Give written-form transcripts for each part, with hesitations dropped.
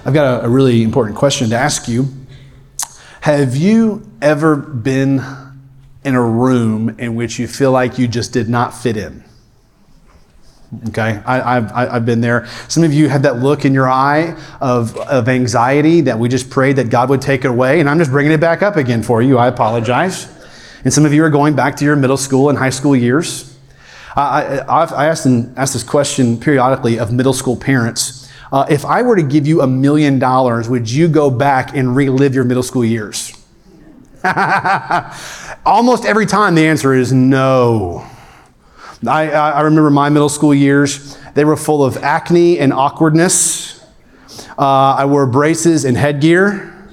I've got a really important question to ask you. Have you ever been in a room in which you feel like you just did not fit in? Okay, I've been there. Some of you had that look in your eye of anxiety that we just prayed that God would take it away, and I'm just bringing it back up again for you. I apologize. And some of you are going back to your middle school and high school years. I ask this question periodically of middle school parents. If I were to give you $1 million, would you go back and relive your middle school years? Almost every time the answer is no. I remember my middle school years. They were full of acne and awkwardness. I wore braces and headgear.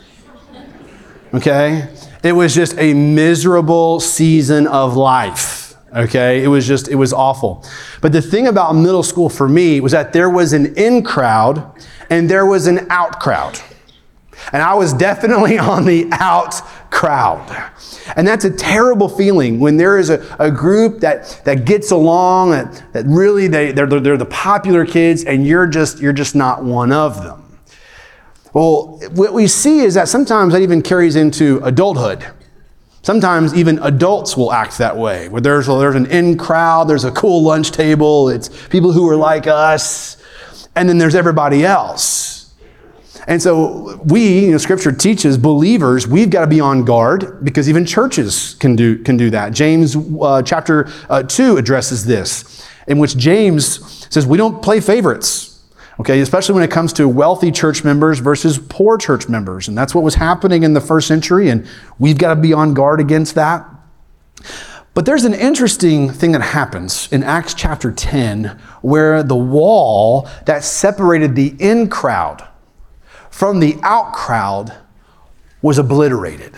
Okay? It was just a miserable season of life. Okay? It was awful. But the thing about middle school for me was that there was an in crowd and there was an out crowd. And I was definitely on the out crowd. And that's a terrible feeling when there is a group that gets along, that really they're the popular kids, and you're just not one of them. Well, what we see is that sometimes that even carries into adulthood. Sometimes even adults will act that way, where there's an in crowd, there's a cool lunch table, it's people who are like us, and then there's everybody else. And so Scripture teaches believers, we've got to be on guard because even churches can do that. James chapter 2 addresses this, in which James says we don't play favorites. Okay, especially when it comes to wealthy church members versus poor church members. And that's what was happening in the first century, and we've got to be on guard against that. But there's an interesting thing that happens in Acts chapter 10, where the wall that separated the in crowd from the out crowd was obliterated.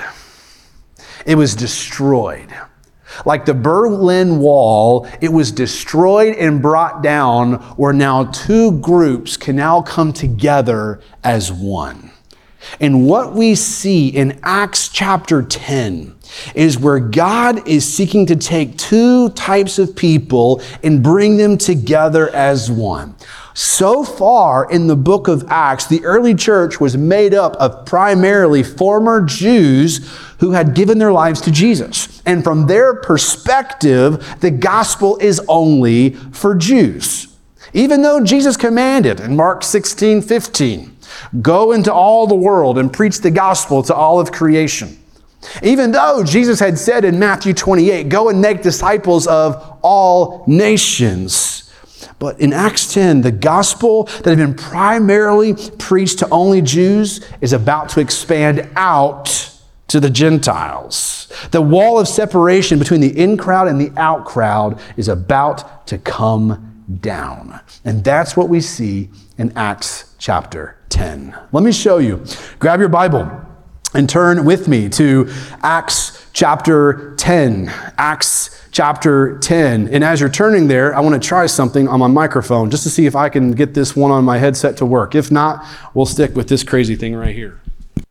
It was destroyed. Like the Berlin Wall, it was destroyed and brought down, where now two groups can now come together as one. And what we see in Acts chapter 10 is where God is seeking to take two types of people and bring them together as one. So far in the book of Acts, the early church was made up of primarily former Jews who had given their lives to Jesus. And from their perspective, the gospel is only for Jews. Even though Jesus commanded in Mark 16:15, go into all the world and preach the gospel to all of creation. Even though Jesus had said in Matthew 28, go and make disciples of all nations. But in Acts 10, the gospel that had been primarily preached to only Jews is about to expand out to the Gentiles. The wall of separation between the in crowd and the out crowd is about to come down. And that's what we see in Acts chapter 10. Let me show you. Grab your Bible and turn with me to Acts chapter 10. Acts chapter 10. And as you're turning there, I want to try something on my microphone just to see if I can get this one on my headset to work. If not, we'll stick with this crazy thing right here.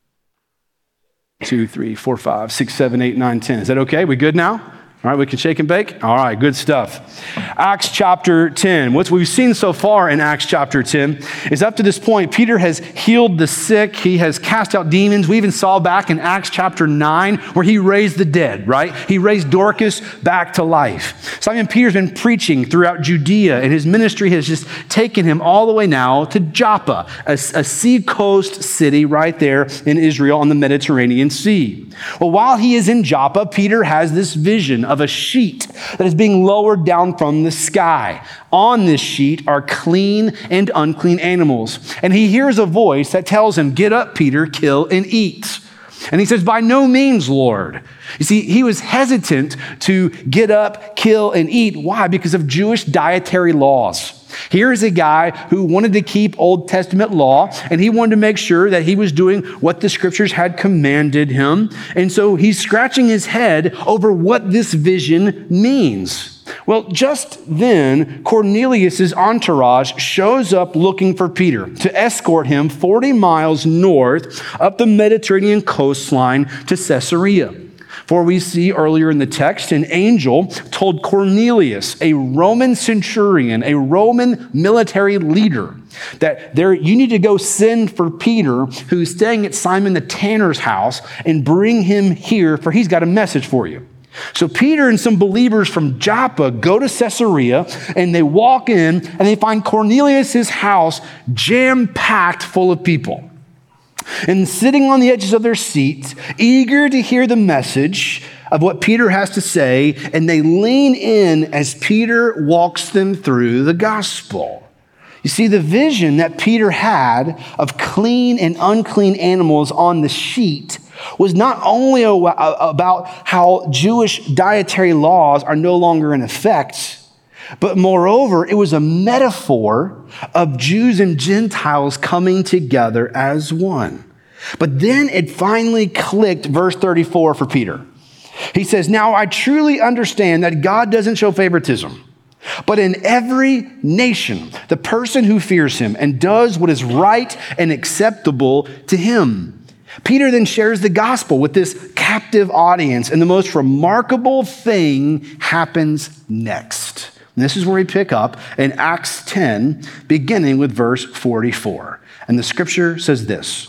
2, 3, 4, 5, 6, 7, 8, 9, 10. Is that okay? We good now? All right, we can shake and bake? All right, good stuff. Acts chapter 10. What we've seen so far in Acts chapter 10 is up to this point, Peter has healed the sick. He has cast out demons. We even saw back in Acts chapter 9 where he raised the dead, right? He raised Dorcas back to life. Simon Peter's been preaching throughout Judea, and his ministry has just taken him all the way now to Joppa, a seacoast city right there in Israel on the Mediterranean Sea. Well, while he is in Joppa, Peter has this vision of a sheet that is being lowered down from the sky. On this sheet are clean and unclean animals. And he hears a voice that tells him, get up, Peter, kill and eat. And he says, by no means, Lord. You see, he was hesitant to get up, kill, and eat. Why? Because of Jewish dietary laws. Here's a guy who wanted to keep Old Testament law, and he wanted to make sure that he was doing what the scriptures had commanded him. And so he's scratching his head over what this vision means. Well, just then, Cornelius' entourage shows up looking for Peter to escort him 40 miles north up the Mediterranean coastline to Caesarea. For we see earlier in the text, an angel told Cornelius, a Roman centurion, a Roman military leader, that you need to go send for Peter, who's staying at Simon the tanner's house, and bring him here, for he's got a message for you. So Peter and some believers from Joppa go to Caesarea, and they walk in and they find Cornelius' house jam-packed full of people. And sitting on the edges of their seats, eager to hear the message of what Peter has to say, and they lean in as Peter walks them through the gospel. You see, the vision that Peter had of clean and unclean animals on the sheet was not only about how Jewish dietary laws are no longer in effect, but moreover, it was a metaphor of Jews and Gentiles coming together as one. But then it finally clicked, verse 34 for Peter. He says, "Now I truly understand that God doesn't show favoritism, but in every nation, the person who fears him and does what is right and acceptable to him." Peter then shares the gospel with this captive audience, and the most remarkable thing happens next. And this is where we pick up in Acts 10, beginning with verse 44. And the scripture says this: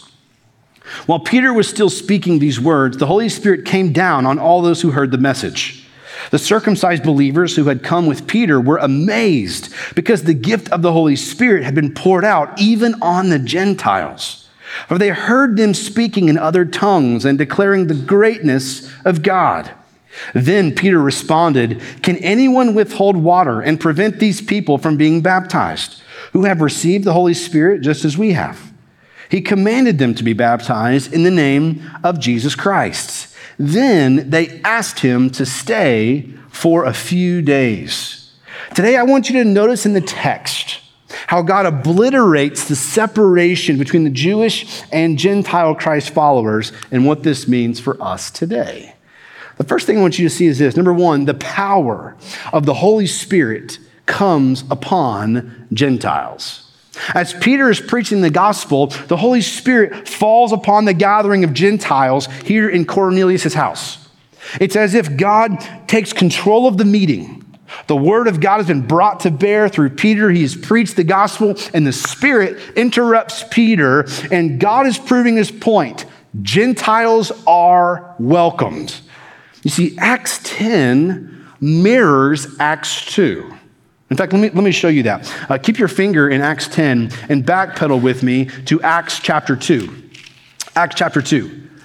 "While Peter was still speaking these words, the Holy Spirit came down on all those who heard the message. The circumcised believers who had come with Peter were amazed because the gift of the Holy Spirit had been poured out even on the Gentiles. For they heard them speaking in other tongues and declaring the greatness of God. Then Peter responded, 'Can anyone withhold water and prevent these people from being baptized, who have received the Holy Spirit just as we have?' He commanded them to be baptized in the name of Jesus Christ. Then they asked him to stay for a few days." Today, I want you to notice in the text how God obliterates the separation between the Jewish and Gentile Christ followers and what this means for us today. The first thing I want you to see is this. Number one, the power of the Holy Spirit comes upon Gentiles. As Peter is preaching the gospel, the Holy Spirit falls upon the gathering of Gentiles here in Cornelius' house. It's as if God takes control of the meeting. The word of God has been brought to bear through Peter. He has preached the gospel, and the Spirit interrupts Peter, and God is proving his point. Gentiles are welcomed. You see, Acts 10 mirrors Acts 2. In fact, let me show you that. Keep your finger in Acts 10 and backpedal with me to Acts chapter 2. Acts chapter 2.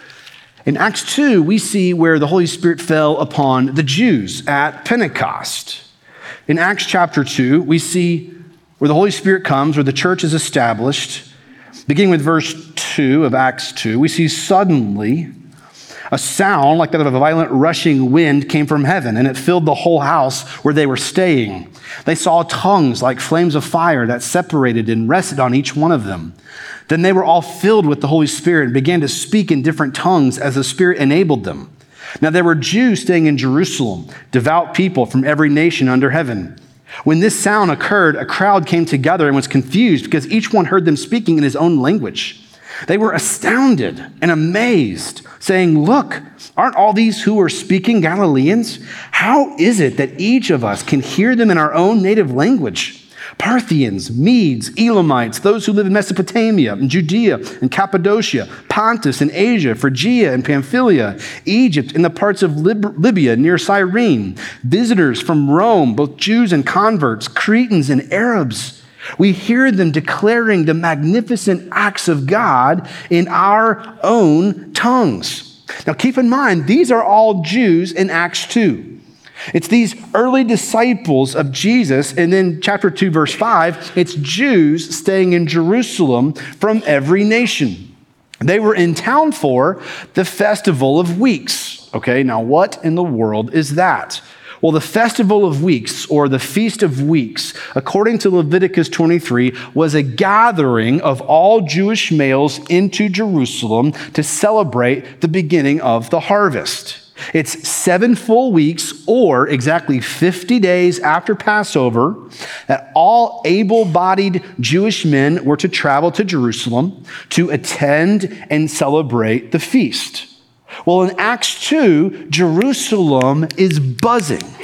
In Acts 2, we see where the Holy Spirit fell upon the Jews at Pentecost. In Acts chapter 2, we see where the Holy Spirit comes, where the church is established. Beginning with verse 2 of Acts 2, we see suddenly a sound like that of a violent rushing wind came from heaven, and it filled the whole house where they were staying. They saw tongues like flames of fire that separated and rested on each one of them. Then they were all filled with the Holy Spirit and began to speak in different tongues as the Spirit enabled them. Now there were Jews staying in Jerusalem, devout people from every nation under heaven. When this sound occurred, a crowd came together and was confused because each one heard them speaking in his own language. They were astounded and amazed, saying, "Look, aren't all these who are speaking Galileans? How is it that each of us can hear them in our own native language? Parthians, Medes, Elamites, those who live in Mesopotamia and Judea and Cappadocia, Pontus and Asia, Phrygia and Pamphylia, Egypt and the parts of Libya near Cyrene, visitors from Rome, both Jews and converts, Cretans and Arabs. We hear them declaring the magnificent acts of God in our own tongues." Now keep in mind, these are all Jews in Acts 2. It's these early disciples of Jesus, and then chapter 2, verse 5, it's Jews staying in Jerusalem from every nation. They were in town for the Festival of Weeks. Okay, now what in the world is that? Well, the Festival of Weeks, or the Feast of Weeks, according to Leviticus 23, was a gathering of all Jewish males into Jerusalem to celebrate the beginning of the harvest. It's 7 full weeks, or exactly 50 days after Passover, that all able-bodied Jewish men were to travel to Jerusalem to attend and celebrate the feast. Well, in Acts 2, Jerusalem is buzzing.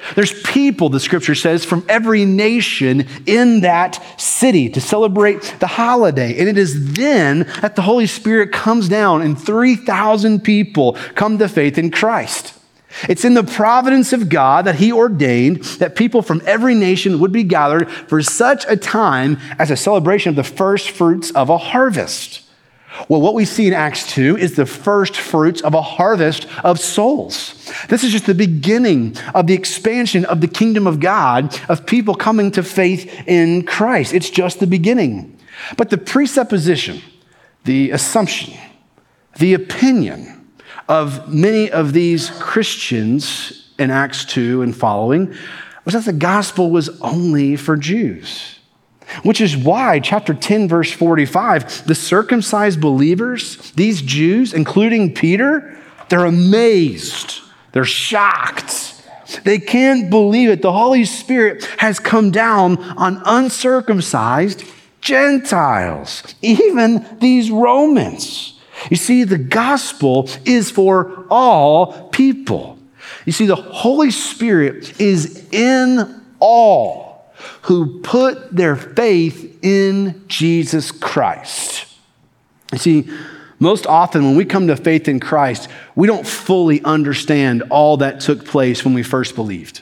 There's people, the scripture says, from every nation in that city to celebrate the holiday. And it is then that the Holy Spirit comes down and 3,000 people come to faith in Christ. It's in the providence of God that he ordained that people from every nation would be gathered for such a time as a celebration of the first fruits of a harvest. Well, what we see in Acts 2 is the first fruits of a harvest of souls. This is just the beginning of the expansion of the kingdom of God, of people coming to faith in Christ. It's just the beginning. But the presupposition, the assumption, the opinion of many of these Christians in Acts 2 and following was that the gospel was only for Jews. Which is why, chapter 10, verse 45, the circumcised believers, these Jews, including Peter, they're amazed. They're shocked. They can't believe it. The Holy Spirit has come down on uncircumcised Gentiles, even these Romans. You see, the gospel is for all people. You see, the Holy Spirit is in all who put their faith in Jesus Christ. You see, most often when we come to faith in Christ, we don't fully understand all that took place when we first believed.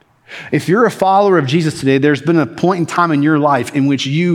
If you're a follower of Jesus today, there's been a point in time in your life in which you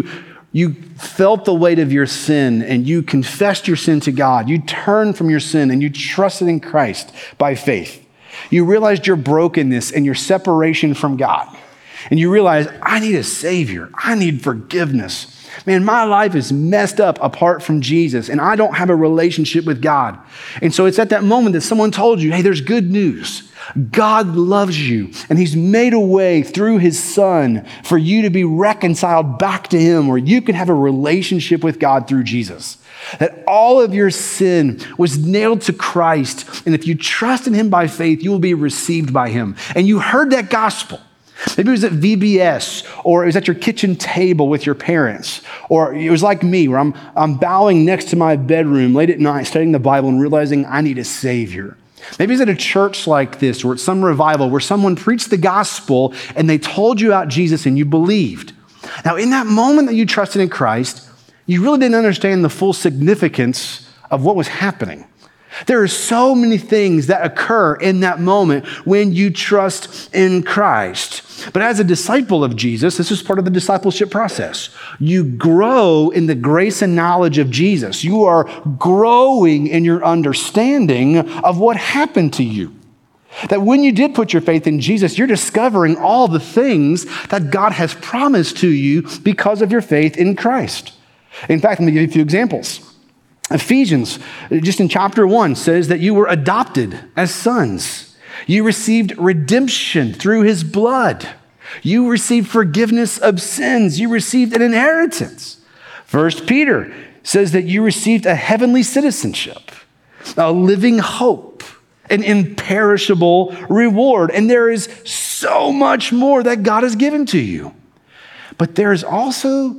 felt the weight of your sin and you confessed your sin to God. You turned from your sin and you trusted in Christ by faith. You realized your brokenness and your separation from God. And you realize, I need a Savior. I need forgiveness. Man, my life is messed up apart from Jesus, and I don't have a relationship with God. And so it's at that moment that someone told you, hey, there's good news. God loves you, and he's made a way through his Son for you to be reconciled back to him, where you can have a relationship with God through Jesus. That all of your sin was nailed to Christ, and if you trust in him by faith, you will be received by him. And you heard that gospel. Maybe it was at VBS, or it was at your kitchen table with your parents, or it was like me, where I'm bowing next to my bedroom late at night, studying the Bible and realizing I need a Savior. Maybe it's at a church like this, or at some revival where someone preached the gospel and they told you about Jesus and you believed. Now, in that moment that you trusted in Christ, you really didn't understand the full significance of what was happening. There are so many things that occur in that moment when you trust in Christ. But as a disciple of Jesus, this is part of the discipleship process. You grow in the grace and knowledge of Jesus. You are growing in your understanding of what happened to you. That when you did put your faith in Jesus, you're discovering all the things that God has promised to you because of your faith in Christ. In fact, let me give you a few examples. Ephesians, just in chapter 1, says that you were adopted as sons. You received redemption through his blood. You received forgiveness of sins. You received an inheritance. 1 Peter says that you received a heavenly citizenship, a living hope, an imperishable reward. And there is so much more that God has given to you. But there is also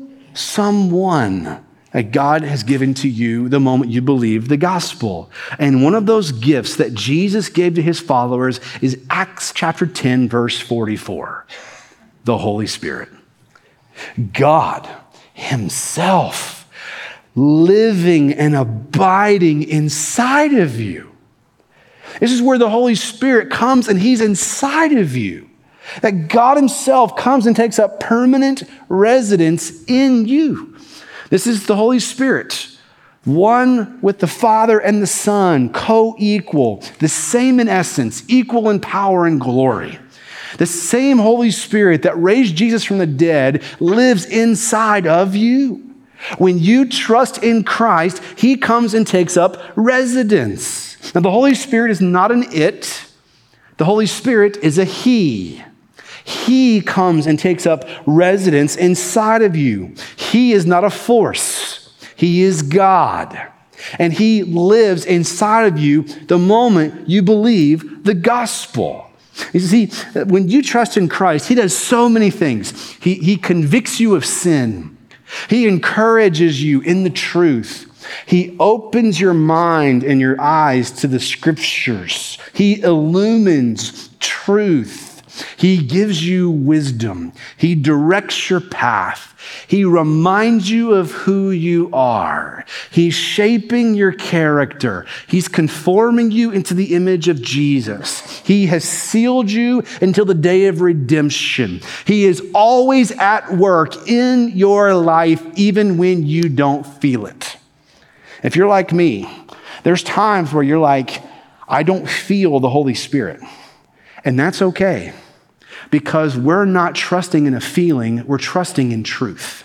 someone that God has given to you the moment you believe the gospel. And one of those gifts that Jesus gave to his followers is Acts chapter 10, verse 44, the Holy Spirit. God himself living and abiding inside of you. This is where the Holy Spirit comes and he's inside of you. That God himself comes and takes up permanent residence in you. This is the Holy Spirit, one with the Father and the Son, co-equal, the same in essence, equal in power and glory. The same Holy Spirit that raised Jesus from the dead lives inside of you. When you trust in Christ, he comes and takes up residence. Now, the Holy Spirit is not an it. The Holy Spirit is a he. He comes and takes up residence inside of you. He is not a force. He is God. And he lives inside of you the moment you believe the gospel. You see, when you trust in Christ, he does so many things. He convicts you of sin. He encourages you in the truth. He opens your mind and your eyes to the scriptures. He illumines truth. He gives you wisdom. He directs your path. He reminds you of who you are. He's shaping your character. He's conforming you into the image of Jesus. He has sealed you until the day of redemption. He is always at work in your life, even when you don't feel it. If you're like me, there's times where you're like, I don't feel the Holy Spirit. And that's okay, because we're not trusting in a feeling, we're trusting in truth.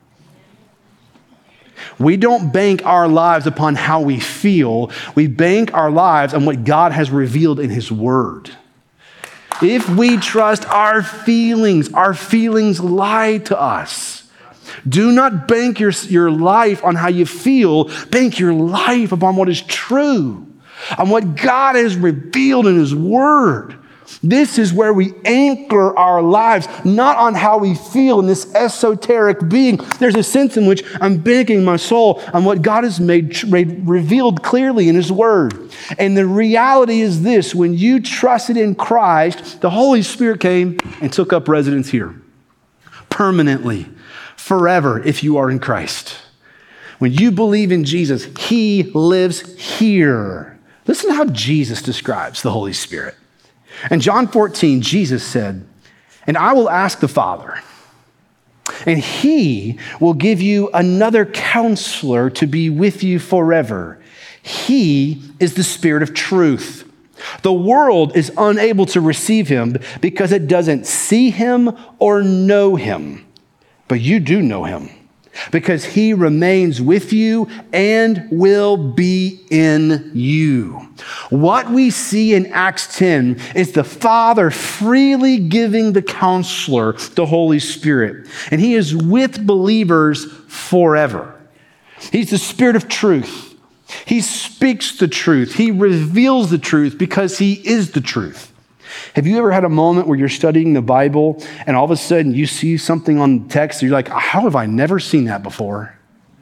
We don't bank our lives upon how we feel. We bank our lives on what God has revealed in His Word. If we trust our feelings lie to us. Do not bank your life on how you feel. Bank your life upon what is true, on what God has revealed in His Word. This is where we anchor our lives, not on how we feel in this esoteric being. There's a sense in which I'm banking my soul on what God has made revealed clearly in His Word. And the reality is this: when you trusted in Christ, the Holy Spirit came and took up residence here permanently, forever, if you are in Christ. When you believe in Jesus, He lives here. Listen to how Jesus describes the Holy Spirit. In John 14, Jesus said, "And I will ask the Father, and He will give you another counselor to be with you forever. He is the Spirit of truth. The world is unable to receive Him because it doesn't see Him or know Him. But you do know Him, because He remains with you and will be in you." What we see in Acts 10 is the Father freely giving the counselor, the Holy Spirit. And He is with believers forever. He's the Spirit of truth. He speaks the truth. He reveals the truth because He is the truth. Have you ever had a moment where you're studying the Bible and all of a sudden you see something on the text and you're like, how have I never seen that before?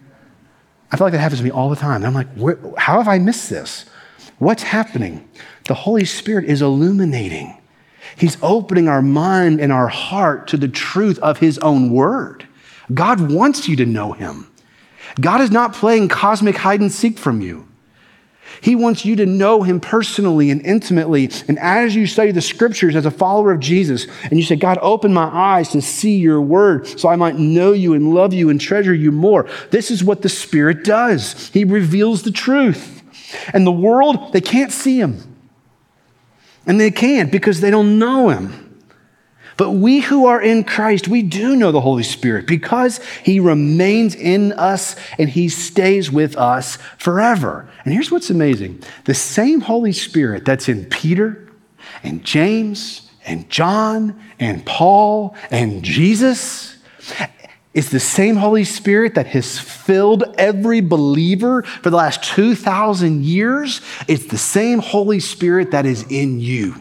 I feel like that happens to me all the time. And I'm like, how have I missed this? What's happening? The Holy Spirit is illuminating. He's opening our mind and our heart to the truth of His own Word. God wants you to know Him. God is not playing cosmic hide and seek from you. He wants you to know Him personally and intimately. And as you study the Scriptures as a follower of Jesus, and you say, God, open my eyes to see your Word so I might know you and love you and treasure you more. This is what the Spirit does. He reveals the truth. And the world, they can't see Him. And they can't because they don't know Him. But we who are in Christ, we do know the Holy Spirit because He remains in us and He stays with us forever. And here's what's amazing. The same Holy Spirit that's in Peter and James and John and Paul and Jesus is the same Holy Spirit that has filled every believer for the last 2,000 years. It's the same Holy Spirit that is in you.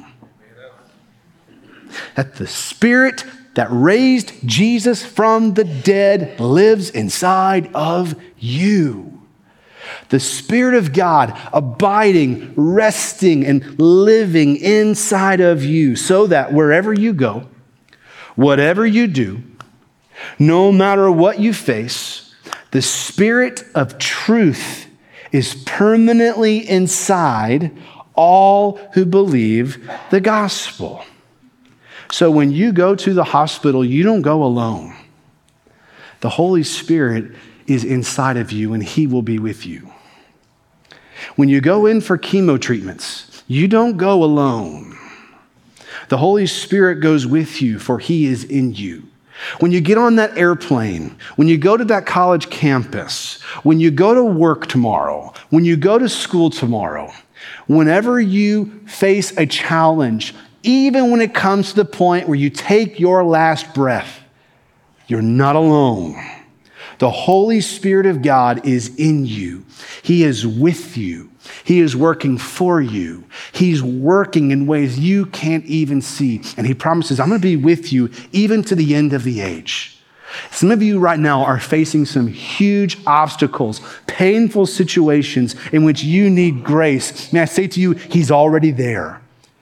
That the Spirit that raised Jesus from the dead lives inside of you. The Spirit of God abiding, resting, and living inside of you so that wherever you go, whatever you do, no matter what you face, the Spirit of truth is permanently inside all who believe the gospel. So when you go to the hospital, you don't go alone. The Holy Spirit is inside of you and He will be with you. When you go in for chemo treatments, you don't go alone. The Holy Spirit goes with you, for He is in you. When you get on that airplane, when you go to that college campus, when you go to work tomorrow, when you go to school tomorrow, whenever you face a challenge, even when it comes to the point where you take your last breath, you're not alone. The Holy Spirit of God is in you. He is with you. He is working for you. He's working in ways you can't even see. And He promises, I'm going to be with you even to the end of the age. Some of you right now are facing some huge obstacles, painful situations in which you need grace. May I say to you, He's already there.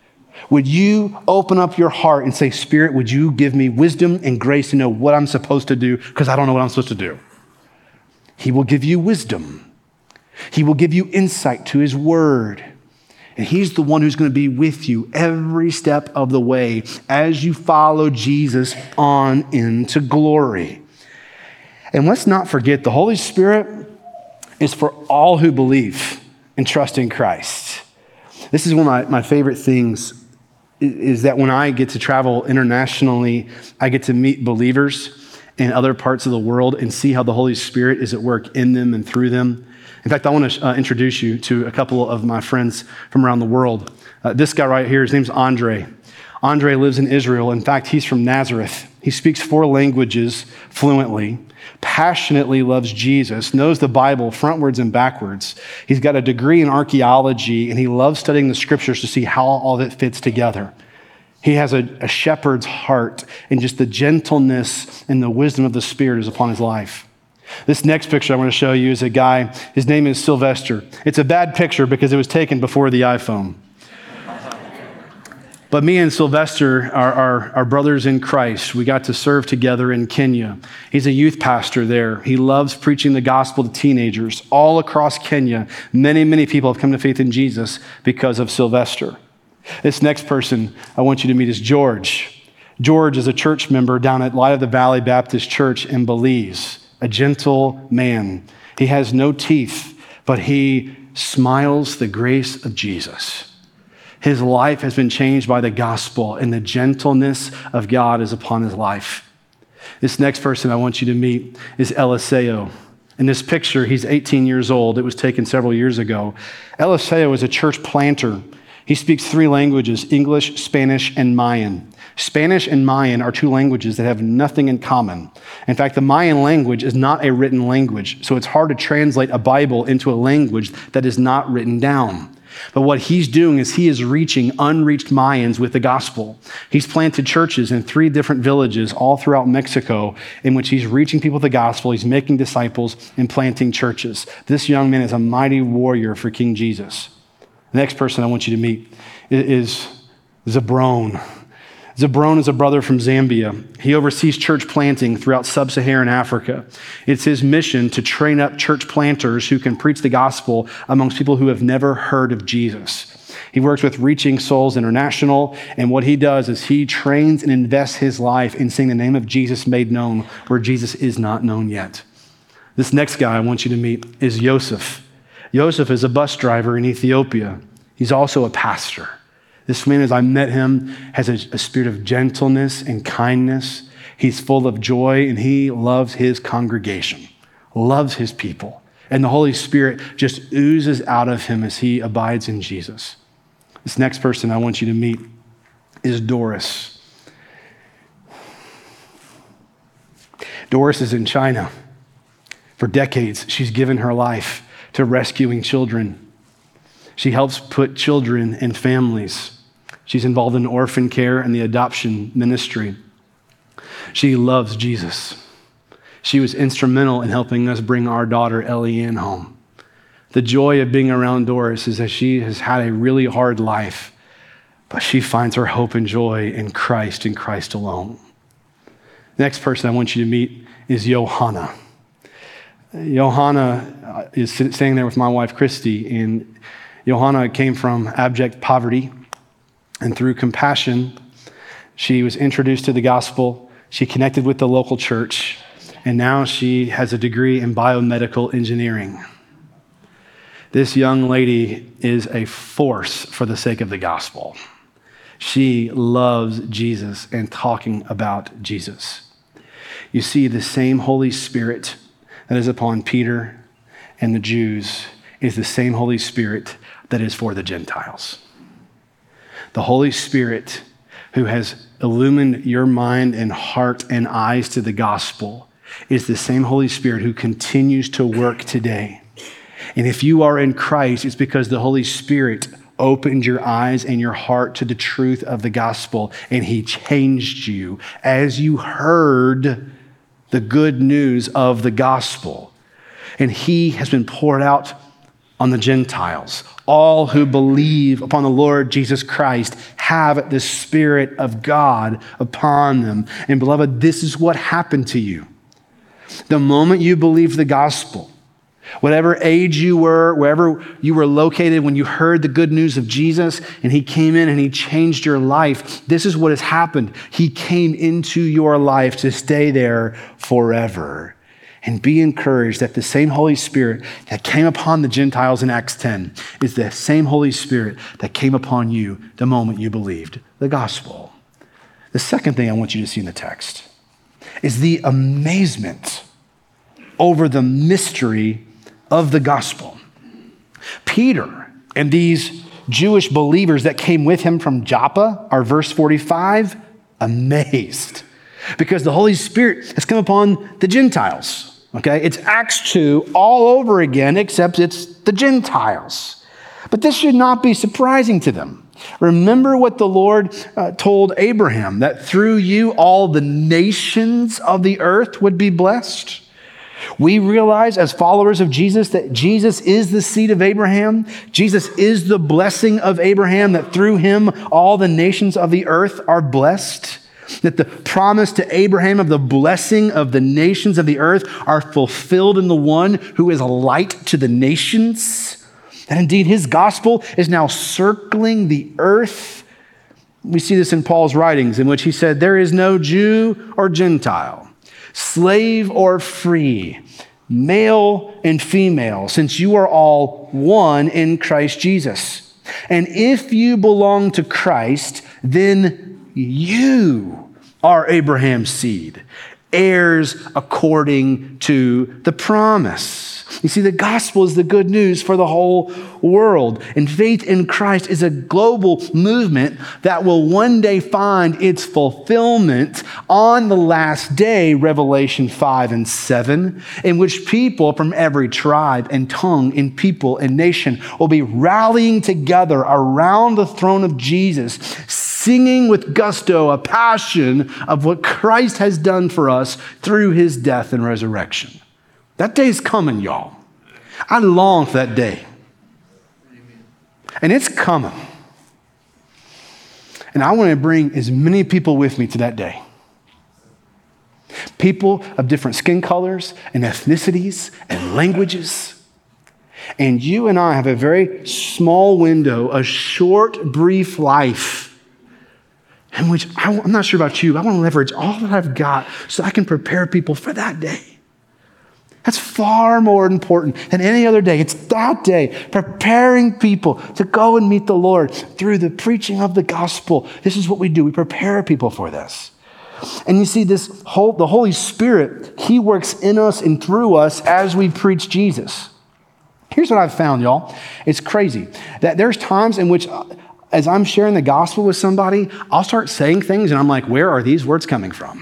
Would you open up your heart and say, Spirit, would you give me wisdom and grace to know what I'm supposed to do because I don't know what I'm supposed to do? He will give you wisdom. He will give you insight to his word. And he's the one who's going to be with you every step of the way as you follow Jesus on into glory. And let's not forget, the Holy Spirit is for all who believe and trust in Christ. This is one of my favorite things, is that when I get to travel internationally, I get to meet believers in other parts of the world and see how the Holy Spirit is at work in them and through them. In fact, I want to introduce you to a couple of my friends from around the world. This guy right here, his name's Andre. Andre lives in Israel. In fact, he's from Nazareth. He speaks 4 languages fluently, passionately loves Jesus, knows the Bible frontwards and backwards. He's got a degree in archaeology, and he loves studying the scriptures to see how all of it fits together. He has a shepherd's heart, and just the gentleness and the wisdom of the Spirit is upon his life. This next picture I want to show you is a guy, his name is Sylvester. It's a bad picture because it was taken before the iPhone. But me and Sylvester are brothers in Christ. We got to serve together in Kenya. He's a youth pastor there. He loves preaching the gospel to teenagers all across Kenya. Many, many people have come to faith in Jesus because of Sylvester. This next person I want you to meet is George. George is a church member down at Light of the Valley Baptist Church in Belize. A gentle man. He has no teeth, but he smiles the grace of Jesus. His life has been changed by the gospel, and the gentleness of God is upon his life. This next person I want you to meet is Eliseo. In this picture, he's 18 years old. It was taken several years ago. Eliseo is a church planter. He speaks 3 languages, English, Spanish, and Mayan. Spanish and Mayan are 2 languages that have nothing in common. In fact, the Mayan language is not a written language, so it's hard to translate a Bible into a language that is not written down. But what he's doing is he is reaching unreached Mayans with the gospel. He's planted churches in 3 different villages all throughout Mexico in which he's reaching people with the gospel, he's making disciples, and planting churches. This young man is a mighty warrior for King Jesus. The next person I want you to meet is Zabron. Zabron is a brother from Zambia. He oversees church planting throughout sub-Saharan Africa. It's his mission to train up church planters who can preach the gospel amongst people who have never heard of Jesus. He works with Reaching Souls International, and what he does is he trains and invests his life in seeing the name of Jesus made known where Jesus is not known yet. This next guy I want you to meet is Yosef. Yosef is a bus driver in Ethiopia. He's also a pastor. This man, as I met him, has a spirit of gentleness and kindness. He's full of joy, and he loves his congregation, loves his people. And the Holy Spirit just oozes out of him as he abides in Jesus. This next person I want you to meet is Doris. Doris is in China. For decades, she's given her life to rescuing children. She helps put children in families. She's involved in orphan care and the adoption ministry. She loves Jesus. She was instrumental in helping us bring our daughter Eliane home. The joy of being around Doris is that she has had a really hard life, but she finds her hope and joy in Christ and Christ alone. The next person I want you to meet is Johanna. Johanna is staying there with my wife, Christy, and Johanna came from abject poverty. And through compassion, she was introduced to the gospel. She connected with the local church, and now she has a degree in biomedical engineering. This young lady is a force for the sake of the gospel. She loves Jesus and talking about Jesus. You see, the same Holy Spirit that is upon Peter and the Jews is the same Holy Spirit that is for the Gentiles. The Holy Spirit who has illumined your mind and heart and eyes to the gospel is the same Holy Spirit who continues to work today. And if you are in Christ, it's because the Holy Spirit opened your eyes and your heart to the truth of the gospel, and he changed you as you heard the good news of the gospel. And he has been poured out on the Gentiles All who believe upon the Lord Jesus Christ have the Spirit of God upon them. And beloved, this is what happened to you. The moment you believed the gospel, whatever age you were, wherever you were located when you heard the good news of Jesus and he came in and he changed your life, this is what has happened. He came into your life to stay there forever. And be encouraged that the same Holy Spirit that came upon the Gentiles in Acts 10 is the same Holy Spirit that came upon you the moment you believed the gospel. The second thing I want you to see in the text is the amazement over the mystery of the gospel. Peter and these Jewish believers that came with him from Joppa are, verse 45, amazed because the Holy Spirit has come upon the Gentiles. Okay, it's Acts 2 all over again, except it's the Gentiles. But this should not be surprising to them. Remember what the Lord told Abraham, that through you all the nations of the earth would be blessed. We realize as followers of Jesus that Jesus is the seed of Abraham. Jesus is the blessing of Abraham, that through him all the nations of the earth are blessed. That the promise to Abraham of the blessing of the nations of the earth are fulfilled in the one who is a light to the nations. That indeed his gospel is now circling the earth. We see this in Paul's writings in which he said, there is no Jew or Gentile, slave or free, male and female, since you are all one in Christ Jesus. And if you belong to Christ, then you are Abraham's seed, heirs according to the promise. You see, the gospel is the good news for the whole world. And faith in Christ is a global movement that will one day find its fulfillment on the last day, Revelation 5 and 7, in which people from every tribe and tongue and people and nation will be rallying together around the throne of Jesus, singing with gusto a passion of what Christ has done for us through his death and resurrection. That day's coming, y'all. I long for that day. And it's coming. And I want to bring as many people with me to that day. People of different skin colors and ethnicities and languages. And you and I have a very small window, a short, brief life in which I'm not sure about you, but I want to leverage all that I've got so I can prepare people for that day. That's far more important than any other day. It's that day, preparing people to go and meet the Lord through the preaching of the gospel. This is what we do. We prepare people for this. And you see, the Holy Spirit, he works in us and through us as we preach Jesus. Here's what I've found, y'all. It's crazy that there's times in which, as I'm sharing the gospel with somebody, I'll start saying things and I'm like, where are these words coming from?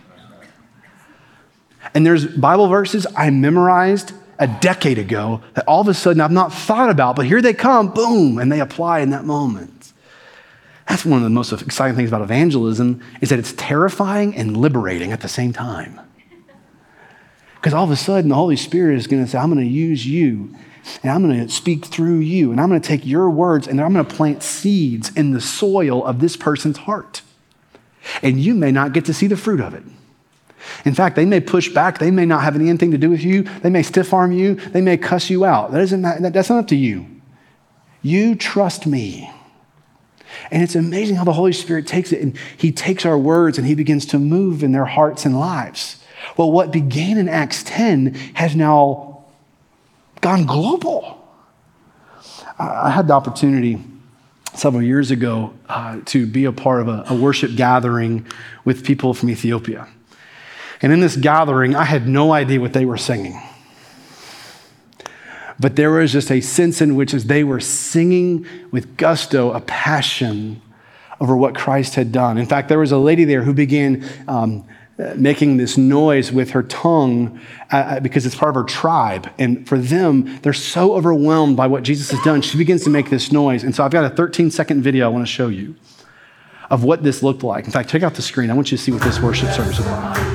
And there's Bible verses I memorized a decade ago that all of a sudden I've not thought about, but here they come, boom, and they apply in that moment. That's one of the most exciting things about evangelism, is that it's terrifying and liberating at the same time. Because all of a sudden the Holy Spirit is going to say, I'm going to use you, and I'm going to speak through you, and I'm going to take your words and I'm going to plant seeds in the soil of this person's heart. And you may not get to see the fruit of it. In fact, they may push back. They may not have anything to do with you. They may stiff arm you. They may cuss you out. That's not up to you. You trust me. And it's amazing how the Holy Spirit takes it, and he takes our words and he begins to move in their hearts and lives. Well, what began in Acts 10 has now gone global. I had the opportunity several years ago to be a part of a worship gathering with people from Ethiopia. And in this gathering, I had no idea what they were singing. But there was just a sense in which, as they were singing with gusto, a passion over what Christ had done. In fact, there was a lady there who began making this noise with her tongue because it's part of her tribe. And for them, they're so overwhelmed by what Jesus has done. She begins to make this noise. And so I've got a 13-second video I want to show you of what this looked like. In fact, check out the screen. I want you to see what this worship service was like.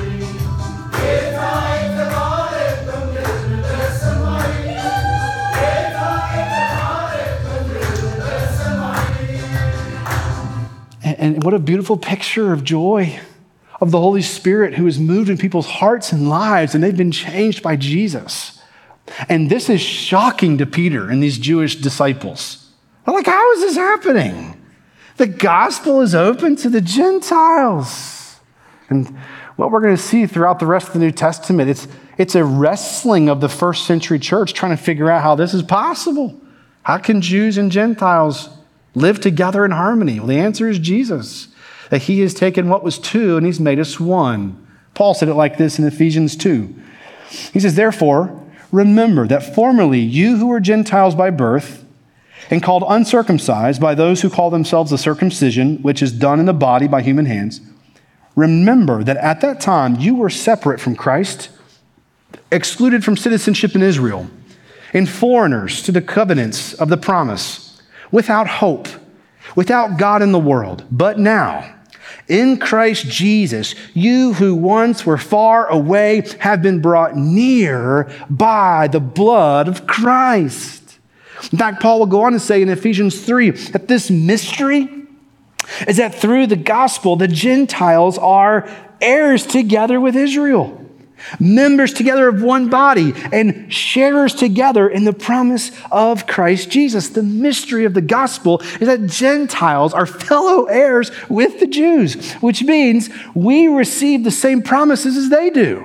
And what a beautiful picture of joy, of the Holy Spirit who has moved in people's hearts and lives, and they've been changed by Jesus. And this is shocking to Peter and these Jewish disciples. They're like, how is this happening? The gospel is open to the Gentiles. And what we're going to see throughout the rest of the New Testament, it's a wrestling of the first century church trying to figure out how this is possible. How can Jews and Gentiles live together in harmony? Well, the answer is Jesus, that he has taken what was two and he's made us one. Paul said it like this in Ephesians 2. He says, therefore, remember that formerly you who were Gentiles by birth and called uncircumcised by those who call themselves the circumcision, which is done in the body by human hands, remember that at that time you were separate from Christ, excluded from citizenship in Israel, and foreigners to the covenants of the promise, without hope, without God in the world. But now, in Christ Jesus, you who once were far away have been brought near by the blood of Christ. In fact, Paul will go on to say in Ephesians 3 that this mystery is that through the gospel, the Gentiles are heirs together with Israel, members together of one body, and sharers together in the promise of Christ Jesus. The mystery of the gospel is that Gentiles are fellow heirs with the Jews, which means we receive the same promises as they do.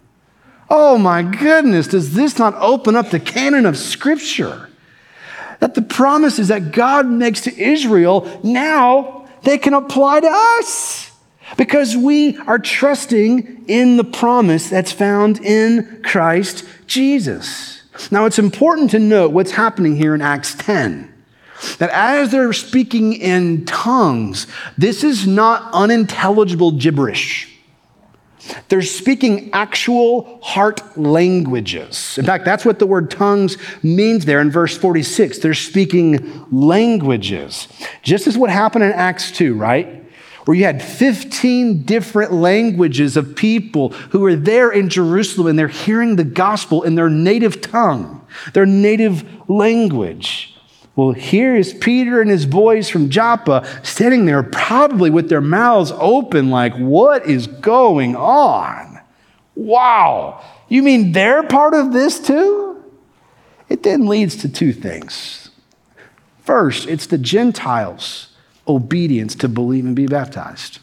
Oh my goodness, does this not open up the canon of Scripture? That the promises that God makes to Israel, now they can apply to us. Because we are trusting in the promise that's found in Christ Jesus. Now, it's important to note what's happening here in Acts 10. That as they're speaking in tongues, this is not unintelligible gibberish. They're speaking actual heart languages. In fact, that's what the word tongues means there in verse 46. They're speaking languages. Just as what happened in Acts 2, right? Where you had 15 different languages of people who were there in Jerusalem and they're hearing the gospel in their native tongue, their native language. Well, here is Peter and his boys from Joppa standing there probably with their mouths open like, what is going on? Wow, you mean they're part of this too? It then leads to two things. First, it's the Gentiles' obedience to believe and be baptized.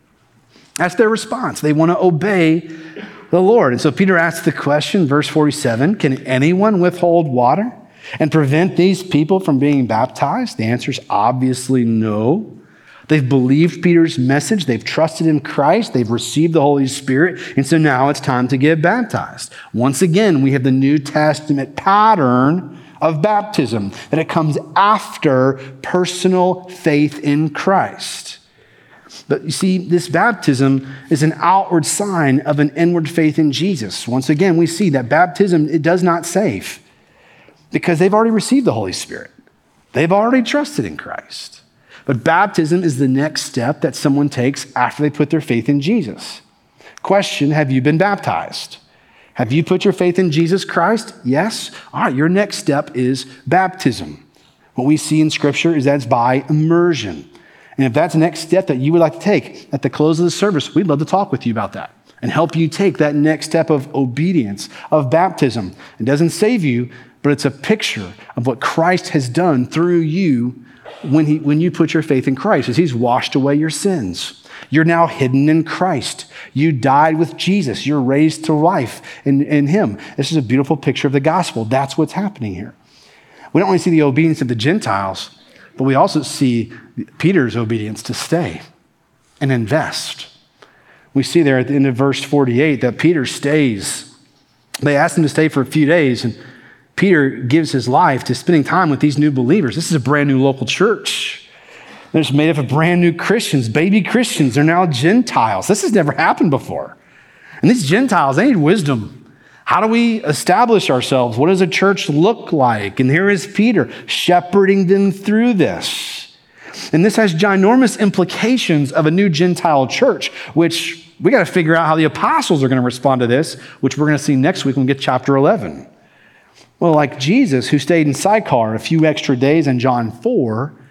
That's their response. They want to obey the Lord. And so Peter asks the question, verse 47, can anyone withhold water and prevent these people from being baptized? The answer is obviously no. They've believed Peter's message. They've trusted in Christ. They've received the Holy Spirit. And so now it's time to get baptized. Once again, we have the New Testament pattern of baptism, that it comes after personal faith in Christ. But you see, this baptism is an outward sign of an inward faith in Jesus. Once again, we see that baptism, it does not save because they've already received the Holy Spirit. They've already trusted in Christ. But baptism is the next step that someone takes after they put their faith in Jesus. Question, have you been baptized? Have you put your faith in Jesus Christ? Yes? All right, your next step is baptism. What we see in Scripture is that's by immersion. And if that's the next step that you would like to take at the close of the service, we'd love to talk with you about that and help you take that next step of obedience, of baptism. It doesn't save you, but it's a picture of what Christ has done through you when you put your faith in Christ, as he's washed away your sins. You're now hidden in Christ. You died with Jesus. You're raised to life in him. This is a beautiful picture of the gospel. That's what's happening here. We don't only see the obedience of the Gentiles, but we also see Peter's obedience to stay and invest. We see there at the end of verse 48 that Peter stays. They asked him to stay for a few days, and Peter gives his life to spending time with these new believers. This is a brand new local church. It's made up of brand new Christians, baby Christians. They're now Gentiles. This has never happened before. And these Gentiles, they need wisdom. How do we establish ourselves? What does a church look like? And here is Peter shepherding them through this. And this has ginormous implications of a new Gentile church, which we got to figure out how the apostles are going to respond to this, which we're going to see next week when we get to chapter 11. Well, like Jesus, who stayed in Sychar a few extra days in John 4,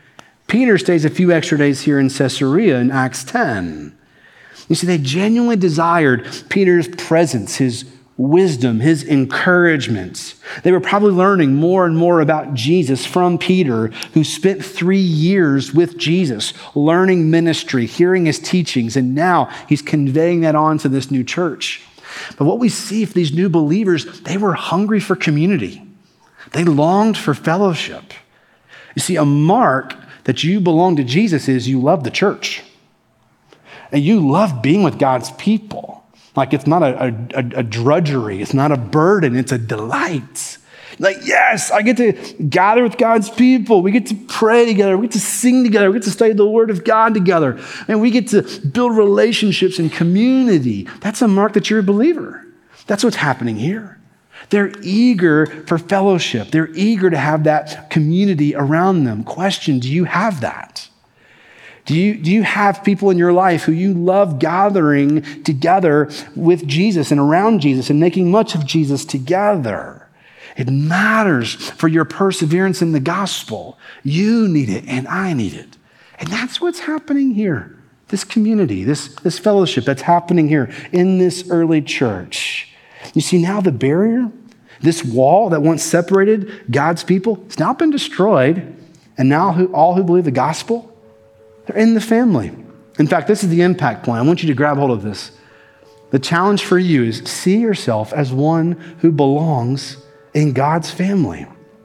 Peter stays a few extra days here in Caesarea in Acts 10. You see, they genuinely desired Peter's presence, his wisdom, his encouragement. They were probably learning more and more about Jesus from Peter, who spent 3 years with Jesus, learning ministry, hearing his teachings, and now he's conveying that on to this new church. But what we see for these new believers, they were hungry for community. They longed for fellowship. You see, a mark that you belong to Jesus is you love the church. And you love being with God's people. Like it's not a drudgery. It's not a burden. It's a delight. Like, yes, I get to gather with God's people. We get to pray together. We get to sing together. We get to study the Word of God together. And we get to build relationships and community. That's a mark that you're a believer. That's what's happening here. They're eager for fellowship. They're eager to have that community around them. Question, do you have that? Do you have people in your life who you love gathering together with Jesus and around Jesus and making much of Jesus together? It matters for your perseverance in the gospel. You need it and I need it. And that's what's happening here. This community, this fellowship that's happening here in this early church. You see, now the barrier, this wall that once separated God's people, it's now been destroyed. And now all who believe the gospel, they're in the family. In fact, this is the impact point. I want you to grab hold of this. The challenge for you is see yourself as one who belongs in God's family.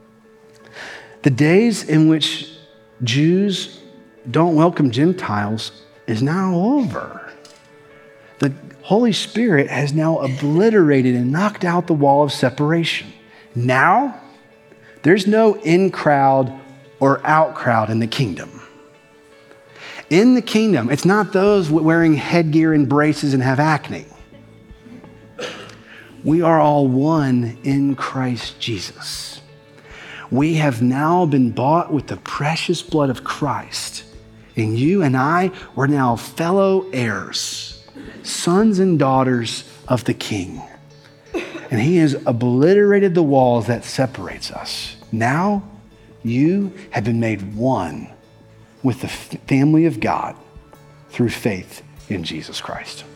The days in which Jews don't welcome Gentiles is now over. The Holy Spirit has now obliterated and knocked out the wall of separation. Now, there's no in crowd or out crowd in the kingdom. In the kingdom, it's not those wearing headgear and braces and have acne. We are all one in Christ Jesus. We have now been bought with the precious blood of Christ. And you and I, we're now fellow heirs, sons and daughters of the King. And he has obliterated the walls that separates us. Now, you have been made one with the family of God through faith in Jesus Christ.